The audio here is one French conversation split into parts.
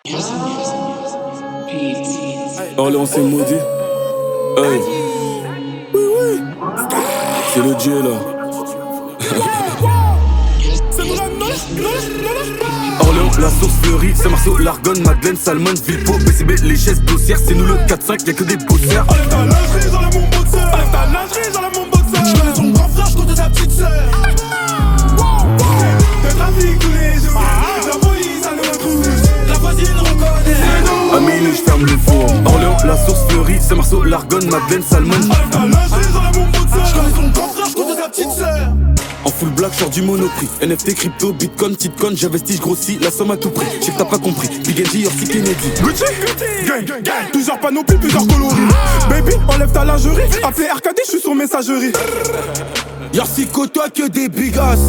Orléans c'est maudit. Hey. C'est le Dieu là. Orléans, la source fleurie, Saint-Marceau, l'Argonne, Madeleine, Salmon, Villepot, BCB, les chaises dossières, c'est nous le 4-5, y'a que des bosseurs. Enlève ta lingerie, j'enlève mon boxeur. Enlève ta lingerie, j'enlève mon boxeur. J'connais son grand frère, j'compte sa petite sœur. Le trafic tous les jours, la police à nous retrouve, la voisine reconnaît. À minuit, j'ferme le four. Orléans, la source fleurie, Saint-Marceau, l'Argonne, Madeleine, Salmon. Enlève ta lingerie, j'enlève mon boxeur. J'connais son grand frère, j'compte sa petite sœur. En full black, j'sors du Monoprix. NFT, crypto, bitcoin, petitcoin, j'investis, j'grossis, la somme à tout prix. J'sais que t'as pas compris, Big NG, Orsi Kennedy. Gucci, gang, plusieurs panoplies, plusieurs coloris. Baby, enlève ta lingerie. Appelez RKD, j'suis sur messagerie. Yarsi, côtoie que des bigas.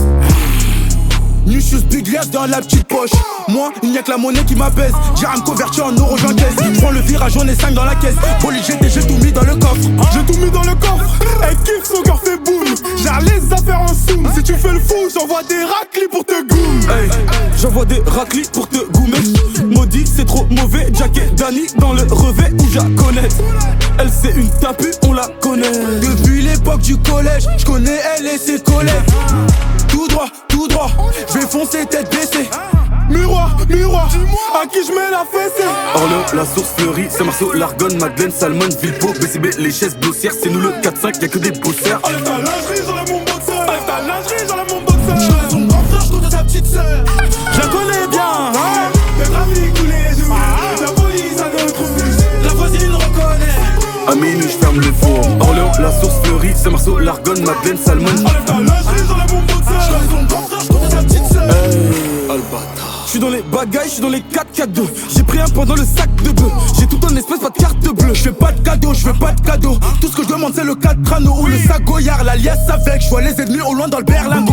New shoes big lias dans la petite poche. Moi, il n'y a que la monnaie qui m'abaisse. J'irai me convertir en euros, j'encaisse. Prends le virage, j'en ai 5 dans la caisse. Bolide, j'ai tout mis dans le coffre. J'ai tout mis dans le coffre. Elle kiffe, son cœur fait boum. J'ai les affaires en soum. Si tu fais le fou, j'envoie des raclis pour te goum. Hey, j'envoie des raclis pour te goumer. Maudit, c'est trop mauvais. Jack et Danny dans le revêt où j'acconnais. Elle c'est une tapue, on la connaît. Depuis l'époque du collège, j'connais elle et ses collègues. Tout droit, j'vais foncer tête baissée. Miroir, à qui j'mets la fessée. Orléans, la source fleurie, Saint-Marceau, l'Argonne, Madeleine, Salmon, Villepot, BCB, les chaises dossières, c'est nous le 4-5, y'a que des bosseurs. Enlève ta lingerie, j'enlève mon boxeur. Enlève ta lingerie, j'enlève mon boxeur. J'connais son grand frère, j'compte sa petite sœur. Je la connais bien, hein. Le trafic tous les jours, la police à nous retrouve, la voisine reconnaît. À minuit, j'ferme le four. Orléans, la source fleurie, Saint-Marceau, l'Argonne, Madeleine, Salmon. Enlève ta lingerie, j'enlève mon boxeur. J'connais son grand frère, j'compte sa petite sœur. J'suis dans les bagailles, j'suis dans les 4x2. J'ai pris un point dans le sac de bœuf. J'ai tout en espèce, pas de carte bleue. J'fais pas de cadeau, j'fais pas de cadeau. Tout ce que je demande c'est le 4 crâneau ou le sac Goyard, la liasse avec. J'vois les ennemis au loin dans le berlingot.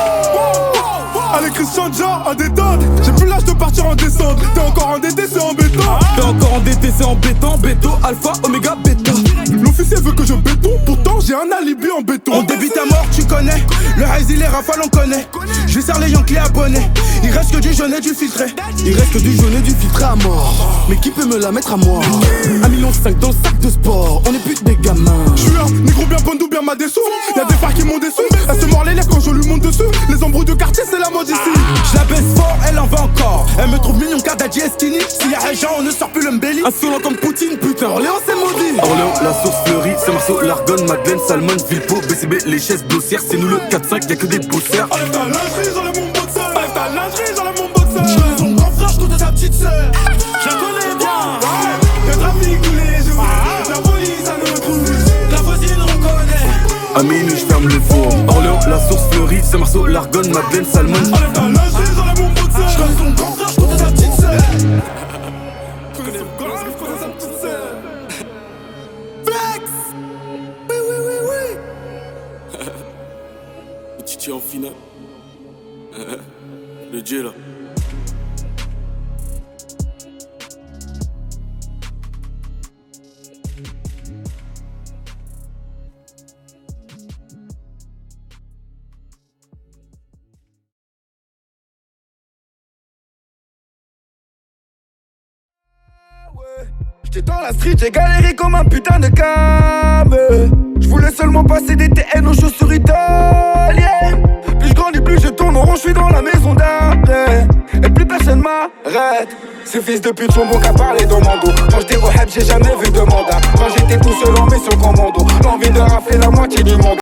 Allez Christian Dior, en détente. J'ai plus l'âge de partir en descente. T'es encore endetté, c'est embêtant. T'es encore endetté, c'est embêtant. Béto, alpha, oméga, bêta. L'officier veut que je béton, pourtant j'ai un alibi en béton. On débite à mort, tu connais. Le Rise, il est rafale, on connaît. Je sers les Yankees abonnés. Il reste que du jaune et du filtré. Il reste que du jaune et du filtré à mort. Mais qui peut me la mettre à moi? 1,5 million dans le sac de sport. On est plus des gamins. J'suis un négro bien bon ou bien ma dessous. Y'a des frères qui m'ont déçu. Elle se mord les lèvres quand je lui monte dessus. Les embrouilles de quartier, c'est la mode ici. Je la baisse fort, elle en va encore. Elle me trouve mignon, Kadadji et skinny. S'il y a Réjean, on ne sort plus le mbelly. Insolent comme Poutine, putain. Orléans, c'est maudit. Orléans, la source fleurie, Saint-Marceau, l'Argonne, Madeleine, Salmon, Villepot, BCB, les chaises dossières, c'est nous le 4-5, y'a que des bosseurs. Enlève ta lingerie, j'enlève mon boxeur. Enlève ta lingerie, j'enlève mon boxeur. J'connais son grand frère, j'compte sa petite sœur. Je la connais bien. Le trafic tous les jours, la police à nous retrouve, la voisine reconnaît. À minuit, j'ferme le four. Orléans, la source fleurie, Saint-Marceau, l'Argonne, Madeleine, Salmon. Enlève ta lingerie, j'enlève mon boxeur. J'connais son grand frère, j'compte sa petite sœur. J'connais son grand frère, j'compte sa petite sœur. Flex. Oui. Le Titi en finale. Le Dieu là. J'étais dans la street, j'ai galéré comme un putain de cam. Je voulais seulement passer des TN aux chaussures italiennes. Plus je grandis, plus je tourne en rond, je suis dans la maison d'arrêt. Et plus personne m'arrête. Ces fils de pute sont bons qu'à parler dans mon dos. Quand j'étais au heb, j'ai jamais vu de mandat. Quand j'étais tout seul en mission commando, l'envie de rafler la moitié du monde.